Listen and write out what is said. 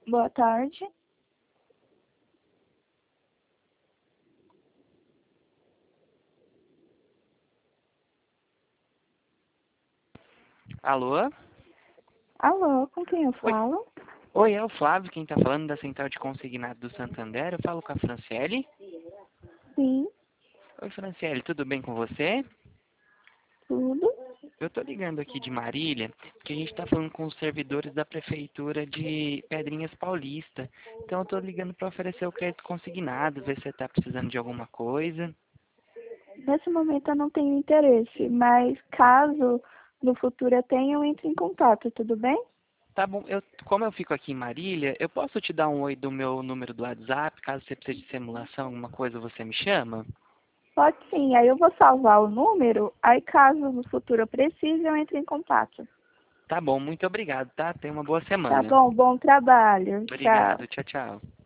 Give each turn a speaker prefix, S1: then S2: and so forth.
S1: Boa tarde.
S2: Alô?
S1: Alô, com quem eu
S2: Oi.
S1: falo?
S2: Oi, é o Flávio, quem tá falando da Central de Consignado do Santander. Eu falo com a Franciele.
S1: Sim,
S2: Oi, Franciele, tudo bem com você?
S1: tudo.
S2: Eu tô ligando aqui de Marília, porque a gente tá falando com os servidores da Prefeitura de Pedrinhas Paulista. Então eu tô ligando para oferecer o crédito consignado, ver se você tá precisando de alguma coisa.
S1: Nesse momento eu não tenho interesse, mas caso no futuro eu tenha, eu entro em contato, tudo bem?
S2: Tá bom, como eu fico aqui em Marília, eu posso te dar um oi do meu número do WhatsApp, caso você precise de simulação, alguma coisa, você me chama?
S1: Pode sim, aí eu vou salvar o número, aí caso no futuro eu precise, eu entro em contato.
S2: Tá bom, muito obrigado, tá? Tenha uma boa
S1: Tá
S2: semana.
S1: bom, bom trabalho. Tchau.
S2: Obrigado, tchau, tchau.